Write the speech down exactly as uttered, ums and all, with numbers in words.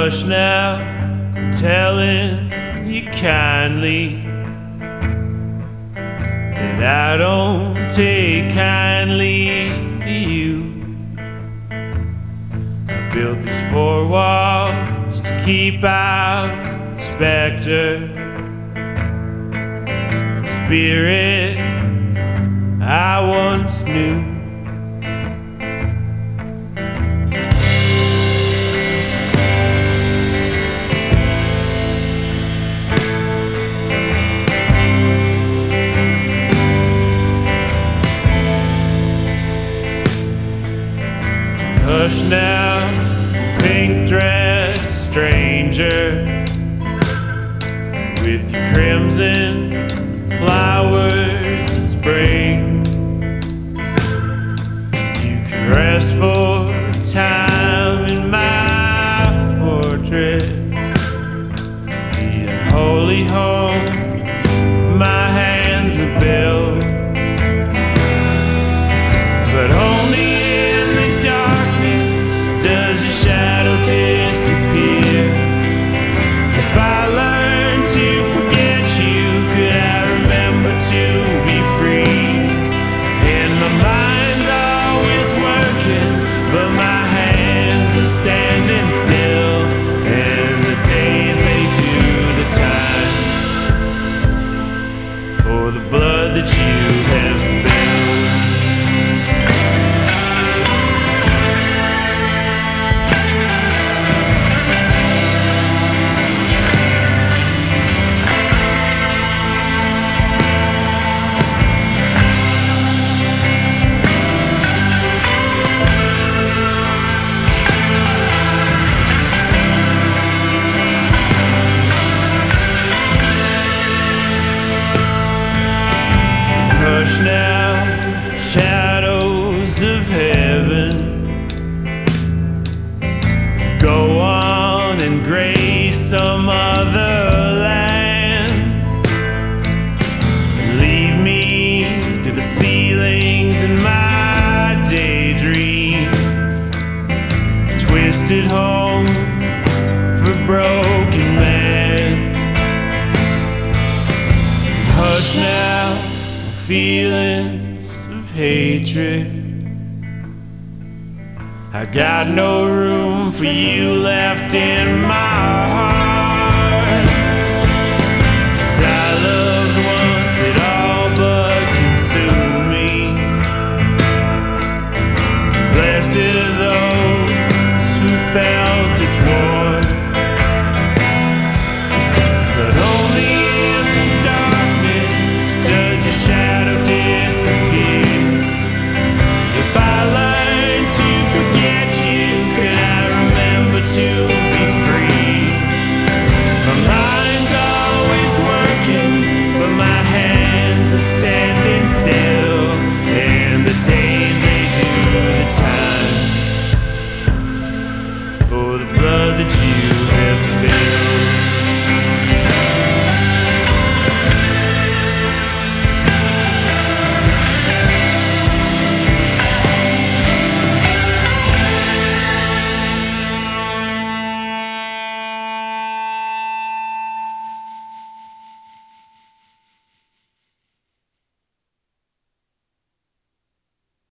Hush now, I'm telling you kindly that I don't take kindly to you. I built these four walls to keep out the specter, the spirit I once knew. Hush now, pink dress stranger, with your crimson flowers of spring. You can rest for time in my fortress, the unholy home my hands have built, but only does your shadow disappear. If I learn to forget you, could I remember to be free? And my mind's always working, but my hands are standing still, and the days they do the time for the blood that you have spilled. Hush now, shadows of heaven, go on and grace some other land. Leave me to the ceilings in my daydreams, twisted home for broken man. Hush now, feelings of hatred, I got no room for you left in my heart.